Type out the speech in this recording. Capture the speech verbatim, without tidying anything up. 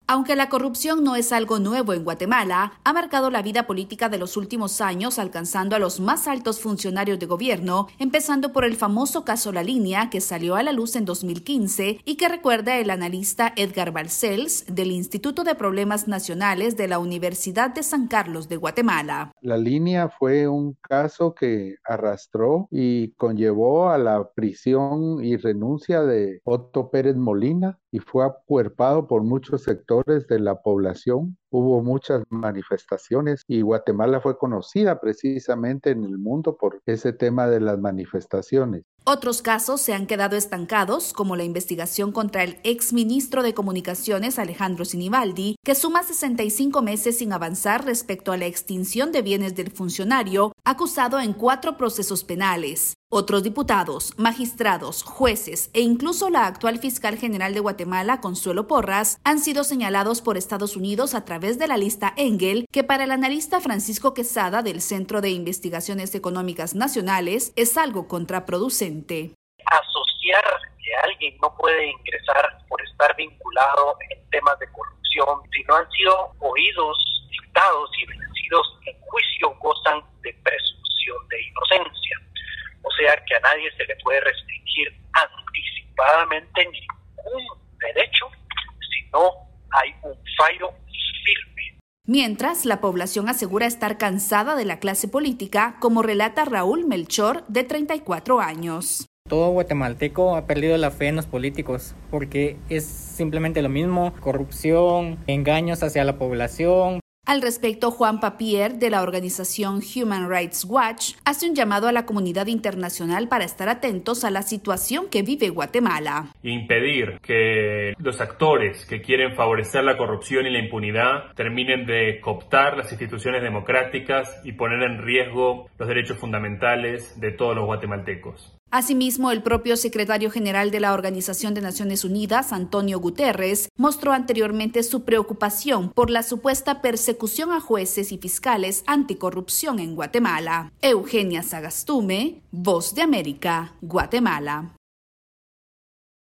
Aunque la corrupción no es algo nuevo en Guatemala, ha marcado la vida política de los últimos años, alcanzando a los más altos funcionarios de gobierno, empezando por el famoso caso La Línea, que salió a la luz en dos mil quince y que recuerda el analista Edgar Balcells del Instituto de Problemas Nacionales de la Universidad de San Carlos de Guatemala. La Línea fue un caso que arrastró y conllevó a la prisión y renuncia de Otto Pérez Molina y fue acuerpado por muchos sectores de la población. Hubo muchas manifestaciones y Guatemala fue conocida precisamente en el mundo por ese tema de las manifestaciones. Otros casos se han quedado estancados, como la investigación contra el exministro de Comunicaciones Alejandro Sinibaldi, que suma sesenta y cinco meses sin avanzar respecto a la extinción de bienes del funcionario, acusado en cuatro procesos penales. Otros diputados, magistrados, jueces e incluso la actual fiscal general de Guatemala, Consuelo Porras, han sido señalados por Estados Unidos a través de la lista Engel, que para el analista Francisco Quesada del Centro de Investigaciones Económicas Nacionales es algo contraproducente. Asociar que alguien no puede ingresar por estar vinculado en temas de corrupción si no han sido oídos, dictados y vencidos en juicio gozan de presunción de inocencia. O sea que a nadie se le puede restringir anticipadamente ningún derecho si no hay un fallo firme. Mientras, la población asegura estar cansada de la clase política, como relata Raúl Melchor, de treinta y cuatro años. Todo guatemalteco ha perdido la fe en los políticos porque es simplemente lo mismo: corrupción, engaños hacia la población. Al respecto, Juan Papier, de la organización Human Rights Watch, hace un llamado a la comunidad internacional para estar atentos a la situación que vive Guatemala. Impedir que los actores que quieren favorecer la corrupción y la impunidad terminen de cooptar las instituciones democráticas y poner en riesgo los derechos fundamentales de todos los guatemaltecos. Asimismo, el propio secretario general de la Organización de Naciones Unidas, Antonio Guterres, mostró anteriormente su preocupación por la supuesta persecución a jueces y fiscales anticorrupción en Guatemala. Eugenia Sagastume, Voz de América, Guatemala.